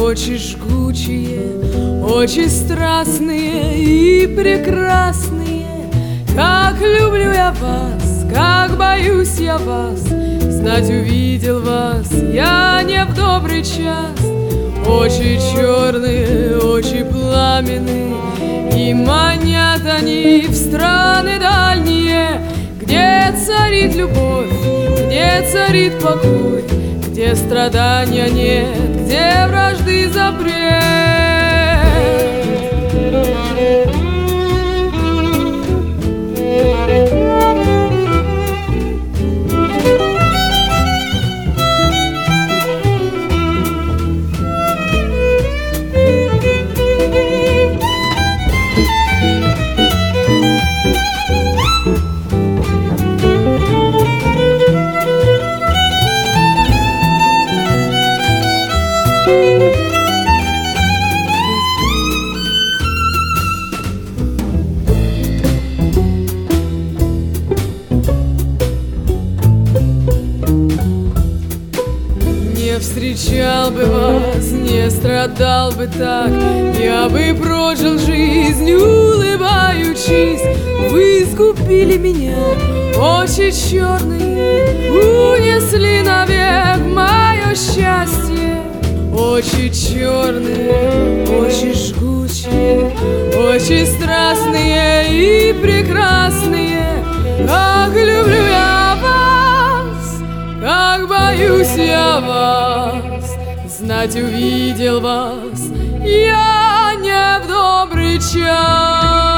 очи жгучие, очи страстные и прекрасные. Как люблю я вас, как боюсь я вас, знать увидел вас я не в добрый час. Очи черные, очи пламенные, и манят они в страны дальние, где царит любовь, где царит покой, где страдания нет, где вражды запрет. Не встречал бы вас, не страдал бы так, я бы прожил жизнь, улыбаючись. Вы искупили меня, очи черные, унесли навек мое счастье. Очи черные, очи жгучие, очи страстные и прекрасные. Как люблю я вас, как боюсь я вас, знать увидел вас я не в добрый час.